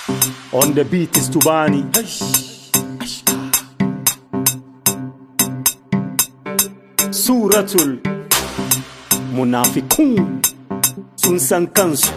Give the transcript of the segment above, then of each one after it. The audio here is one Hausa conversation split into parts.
On the beat is Tubani. Suratul Munafikun sun san kansu.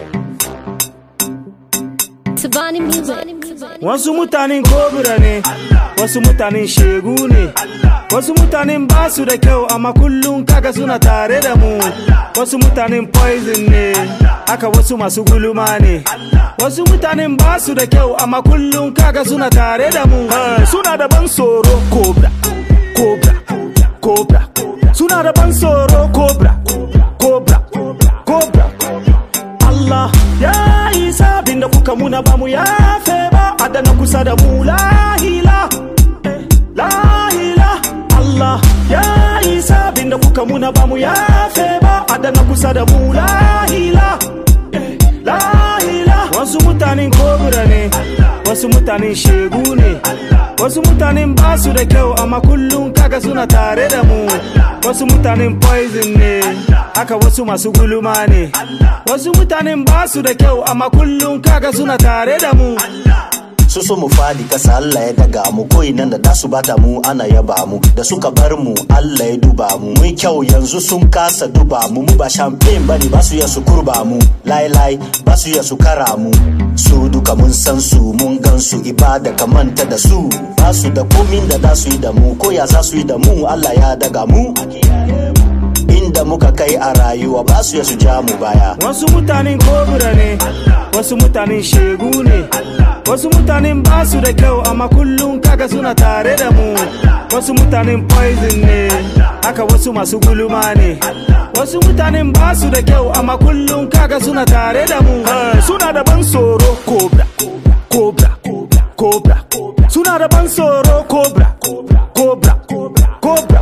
Tubani music. Wasu mutanen kobira ne, wasu mutanen shegu ne, wasu mutanen basu da kyau amma kullum kaga suna tare da mu. Wasu mutanen poison ne, haka wasu masu guluma ne. Wasu mutanen basu da kyau amma kullum kaga suna tare da mu. Suna da ban tsoro cobra, cobra, cobra. Suna da ban tsoro cobra, cobra, cobra. Allah ya isa abinda kuka muna ba mu yafe ba. Adana kusa da mu lahila, lahila. Allah ya isa abinda kuka muna ba mu yafe ba. Adana kusa da mu lahila, lahila. Wasu mutanen kobira ne, wasu mutanen shegu ne, wasu mutanen basu da kyau amma kullum kaga suna tare da mu. Wasu mutanen poison ne, haka wasu masu guluma ne. Wasu mutanen basu da kyau amma kullum kaga suna tare da mu. Su so mu fadi kasa Allah ya daga mu, koyi nan da dasu bata mu ana yaba mu, da suka bar mu Allah ya duba mu. Mun kyau yanzu sun kasa duba mu, mu ba champagne bane ba su ya su kurba mu, lai ba su ya su kara mu. Su duka mun san su, mun gan su, ibada kamanta da su, ba su da komin da da su yi da mu, ko ya za su yi da mu Allah ya daga mu. Inda muka kai a rayuwa ba su ya su ja mu baya. Wasu mutanen kobira ne, wasu mutanen shegu ne, wasu mutanen basu da kyau amma kullum kaga suna tare da mu. Wasu mutanen poison ne, haka wasu masu guluma ne. Wasu mutanen basu da kyau amma kullum kaga suna tare da mu. Suna da ban tsoro cobra, cobra, cobra. Suna da ban tsoro cobra, cobra, cobra.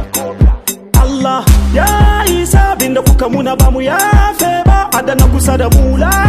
Allah ya isa abinda kuka muna ba mu yafe ba. Adana kusa da mu